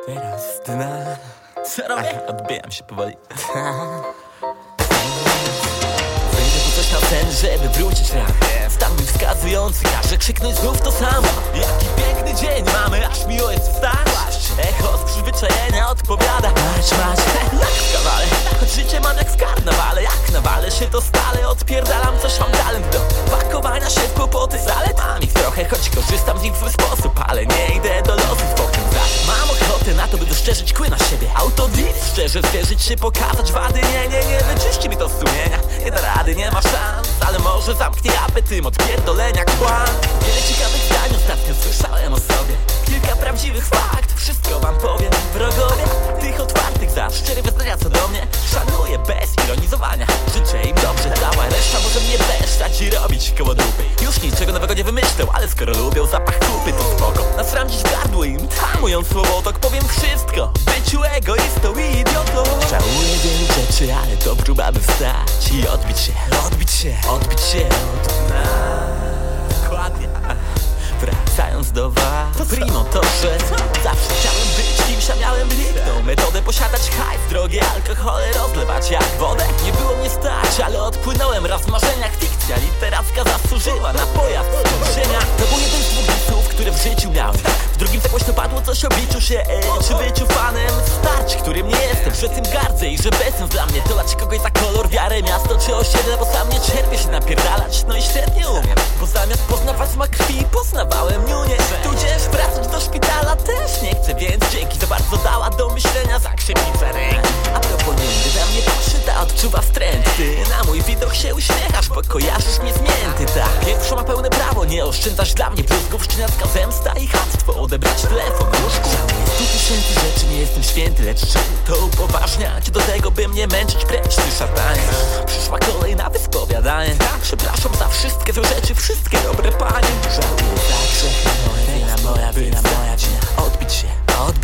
Teraz dna. Co robię? Odbijam się powoli. Wyjdę tu coś na sen, żeby wrócić rano. Stan mój wskazujący, każe krzyknąć znów to samo. Jaki piękny dzień mamy, aż miło jest wstać. Echo z przyzwyczajenia odpowiada. Marz, jak w kawale. Choć życie mam jak w karnawale. Jak nawalę się to stale, odpierdalam coś, mam talent do pakowania się w kłopoty. Zalet mam ich trochę, choć korzystam z nich w zły sposób. Ale nie idę do losu z bokiem za. Mam ochotę na to, by doszczerzyć kły na siebie. Autodit, szczerze zwierzyć się, pokazać wady. Nie wyczyści mi to z sumienia. Nie da rady, nie ma szans. Ale może zamknie apetyt od pierdolenia kłam. Wiele ciekawych zdań ostatnio słyszałem o sobie. Kilka prawdziwych fakt, wszystko wam powiem. Wrogowie tych otwartych za szczere wyznania co do mnie szanuję bez ironizowania. Życzę im dobrze, cała reszta może mnie besztać i robić koło dupy. Już niczego nowego nie wymyślę, ale skoro lubią zapach kupy, to spoko. Nasram dziś w gardło im, tamując słowotok powiem wszystko. Byciu egoistą i idiotą. Żałuję wielu rzeczy, ale to próba by wstać i odbić się od dna. Dokładnie. Wracając do was, primo to, że zawsze chciałem być kimś, a miałem lipną metodę posiadać hajs, drogie alkohole rozlewać jak wodę. Nie było mnie stać, ale odpłynąłem raz w marzeniach. Fikcja literacka zasłużyła na pojazd z ziemia. To był jeden z dwóch słów, które w życiu miałem. W drugim tak głośno padło coś o biciu się, czy byciu fanem starć, którym nie jestem, że tym gardzę i że bezsens dla mnie to dać kogoś za kolor, wiarę, miasto czy osiedle, bo sam nie cierpię się napierdalać, no i świetnie umiem. Bo zamiast poznawać smak krwi, poznawałem niunię. Tudzież wracać do szpitala też nie chcę, więc dzięki za bardzo dała do myślenia za krzywicę ręk. A propos niby na mnie poszyta, odczuwa wstręt. Ty na mój widok się uśmiechasz, bo kojarzysz mnie z mięty, tak. Pierwsza ma pełne prawo, nie oszczędzasz dla mnie bluzgów, szczeniacka zemsta i chamstwo. Odebrać telefon w łóżku. Żałuję 100 000 rzeczy, nie jestem święty, lecz czym to upoważnia cię do tego, by mnie męczyć, precz ty szatanie. Przyszła kolej na wyspowiadanie. Przepraszam za wszystkie złe rzeczy, wszystkie dobre panie. Żałuję za grzechy moje, wina moja wina. Odbić się od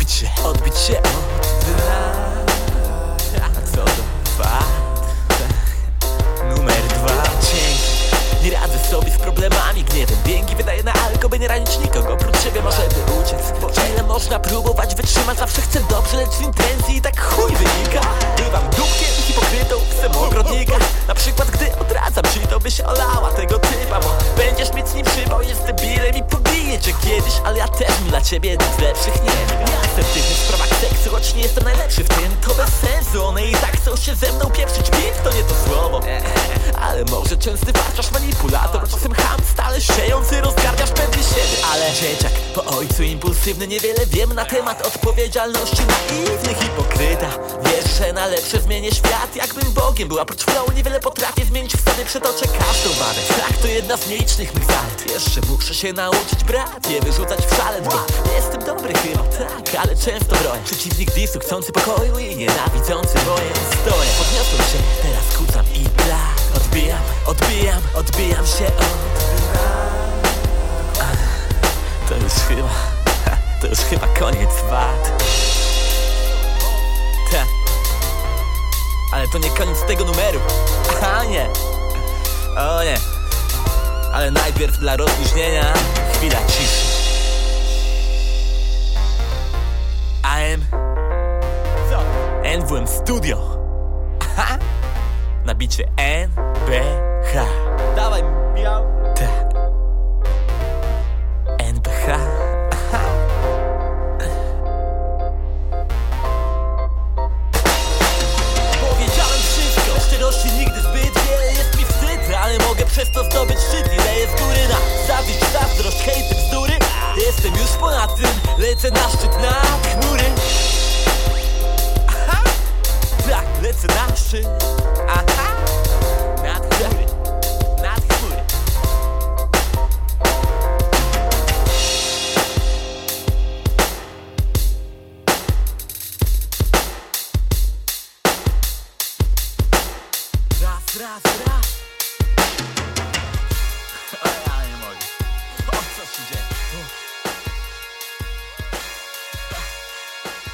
dna. A co do fakt? Numer 2. Dzięki. Nie radzę sobie z problemami, gniewem. Bięgi wydaje na alko, by nie ranić nikogo. Oprócz siebie może by uciec. Bo ile można próbować wytrzymać, zawsze chcę dobrze, lecz z intencji i tak chuj wynika. Bywam dupkiem i hipokrytą, chcę ogrodnika. Na przykład gdy odradzam ci, to byś olała tego typa. Bo będziesz mieć z nim przypał, jest debilem i pobije cię kiedyś. Ale ja też bym dla ciebie jednym z lepszych nie. Ja asertywny w sprawach seksu, choć nie jestem najlepszy w tym. To bez sensu, one i tak chcą się ze mną pieprzyć. Pip to nie to słowo. Ale może częsty warczasz manipulator, czasem ham stale siejący, rozgarniasz pewnie siebie. Ale dzieciak po ojcu impulsywny, niewiele wiem na temat odpowiedzialności. Naiwny hipokryta, wiesz, że na lepsze zmienię świat. Jakbym Bogiem był, a prócz flow niewiele potrafię zmienić w sobie, przetoczę każdą wadę. Tak, to jedna z nielicznych mych zalet. Jeszcze muszę się nauczyć, brat, je wyrzucać w szale. Bo jestem dobry chyba, tak, ale często broję. Przeciwnik disu, chcący pokoju i nienawidzący moje stoję. Podniosłem się, teraz kucam i blat. Odbijam się od dna. To już chyba koniec wad. Ta. Ale to nie koniec tego numeru. Aha, nie. O nie. Ale najpierw dla rozluźnienia chwila ciszy. AM NWM Studio. Aha. Na bicie NBH. Dawaj, miał. Tak. NBH. Aha. Powiedziałem wszystko, szczerości nigdy zbyt wiele jest mi wstyd, ale mogę przez to zdobyć szczyt. Ile jest góry na zawiść, zazdrość, hejty, bzdury. Jestem już ponad tym, lecę na szczyt, na chmury. Aha. Tak, lecę na szczyt. Aha. Nad chmury. Raz.